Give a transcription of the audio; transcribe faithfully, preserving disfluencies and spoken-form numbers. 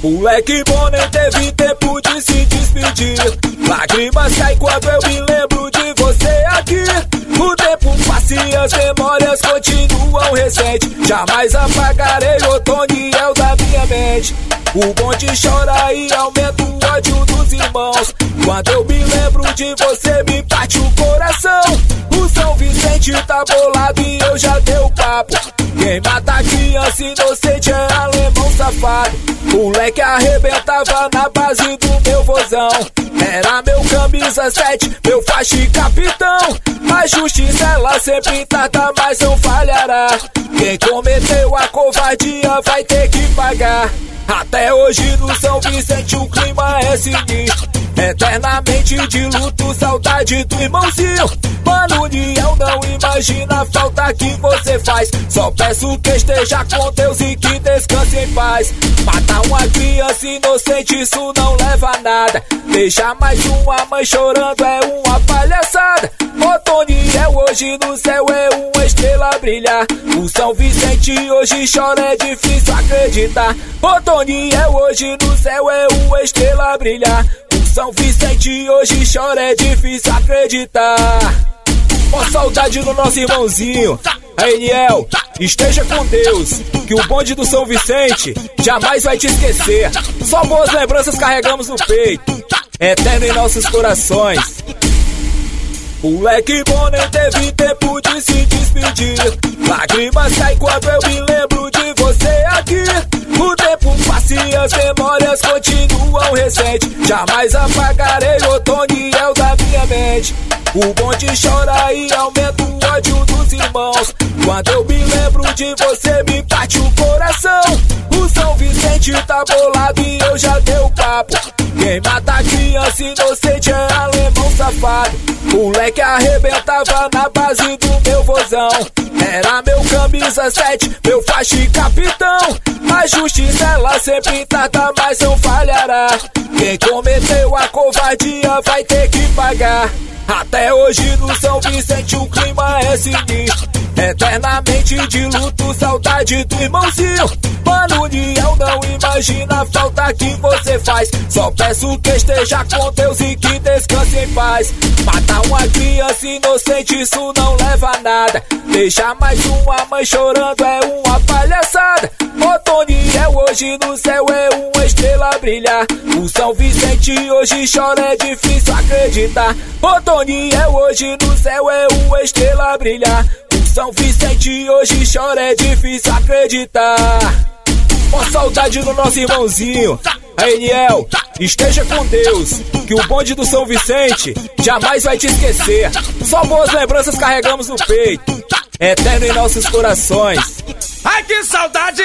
Moleque bom nem teve tempo de se despedir. Lágrimas caem quando eu me lembro de você aqui. O tempo passa e as memórias continuam recentes. Jamais apagarei o Toniel da minha mente. O bonde chora e aumenta o ódio dos irmãos. Quando eu me lembro de você me bate o coração. O São Vicente tá bolado e eu já dei o papo. Quem mata criança inocente é alemão safado. Moleque arrebentava na base do meu vozão. Era meu camisa sete, meu faixa e capitão. A justiça ela sempre trata, mas não falhará. Quem cometeu a covardia vai ter que pagar. Até hoje no São Vicente o clima é sinistro. Eternamente de luto, saudade do irmãozinho. Mano, Niel, não imagina a falta que você faz. Só peço que esteja com Deus e que descanse em paz. Matar uma criança inocente, isso não leva a nada. Deixar mais uma mãe chorando é uma palhaçada. Ô Toniel, hoje no céu é uma estrela a brilhar. O São Vicente hoje chora, é difícil acreditar. Ô Toniel, hoje no céu é uma estrela a brilhar. São Vicente hoje chora, é difícil acreditar. Ó saudade do nosso irmãozinho. Aí, Niel, esteja com Deus, que o bonde do São Vicente jamais vai te esquecer. Só boas lembranças carregamos no peito, eterno em nossos corações. Moleque bom nem teve tempo de se despedir. Lágrimas caem quando eu me lembro de você aqui. O tempo passa e as memórias continuam recentes. Jamais apagarei o Toniel da minha mente. O bonde chora e aumenta o ódio dos irmãos. Quando eu me lembro de você me bate o coração. O São Vicente tá bolado e eu já dei o papo. Quem mata criança inocente é alemão safado. Moleque arrebentava na base do meu vozão. Era meu camisa sete, meu faixa e capitão. A justiça ela sempre trata, mas não falhará. Quem cometeu a covardia vai ter que pagar. Até hoje no São Vicente o clima é sinistro. Eternamente de luto, saudade do irmãozinho. Mano, Niel, não imagina a falta que você faz. Só peço que esteja com Deus e que descanse em paz. Matar uma criança inocente, isso não leva a nada. Deixar mais uma mãe chorando é uma palhaçada. Ô Toniel, hoje no céu é uma estrela a brilhar. O São Vicente hoje chora, é difícil acreditar. Ô Toniel, hoje no céu é uma estrela a brilhar. São Vicente hoje chora, é difícil acreditar. Ó saudade do nosso irmãozinho. Aí, Niel, esteja com Deus, que o bonde do São Vicente jamais vai te esquecer. Só boas lembranças carregamos no peito, eterno em nossos corações. Ai, que saudade